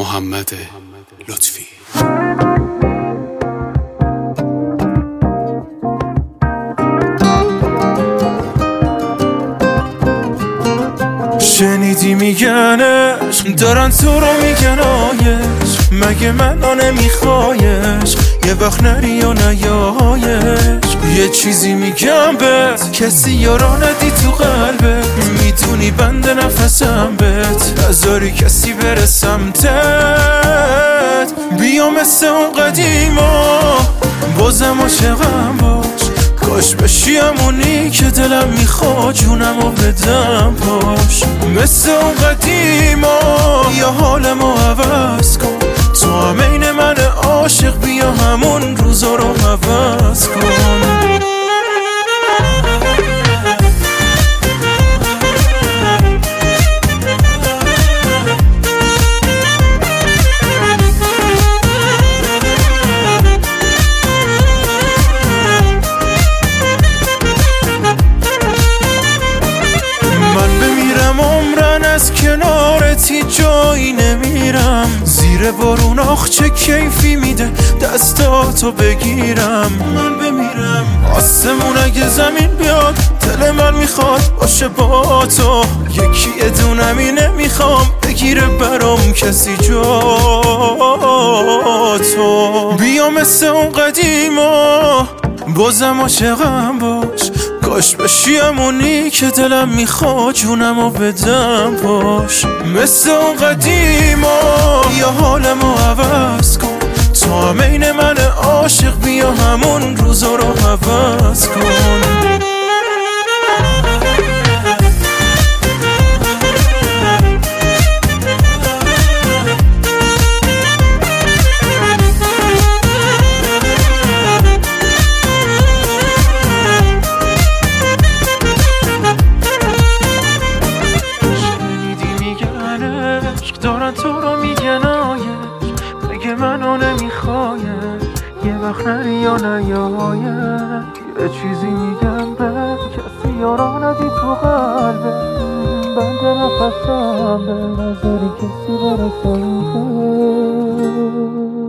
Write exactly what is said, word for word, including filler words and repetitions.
محمد لطفی. شنیدی میگنش دارن تو رو میگن آیش، مگه منو نمیخوایش؟ یه وقت نری یا نیایش. یه چیزی میگم بهت، کسی یارا ندی تو قلبت، میدونی بند نفسم بهت، نذاری کسی بره سمتت. بیا مثل اون قدیما بازم عاشقم باش، کاش بشی همونی که دلم میخواد جونمو بدم پاش. مثل اون قدیما یا حالمو عوض کن، تو هم این من عاشق، بیا همون روزا رو عوض کن. از کنارتی جایی نمیرم، زیر بارون آخ چه کیفی میده دستاتو بگیرم. من بمیرم آسمون اگه زمین بیاد، دل من میخواد باشه با تو، یکی ادونم اینه میخوام بگیره برام کسی جا تو. بیا مثل اون قدیما بازم عاشقم باش، کاش بشی همونی که دلم میخواد جونمو بدم پاش. مثل اون قدیما یا حالمو عوض کن، تو هم این من عاشق، بیا همون روزا رو عوض کن. دارن تو رو میگن آیش، مگه منو نمیخوایش؟ یه وقت نری یا نیایش. یه چیزی میگم به کسی یارا ندی تو قلبه، بند نفسم به نظری کسی برسه.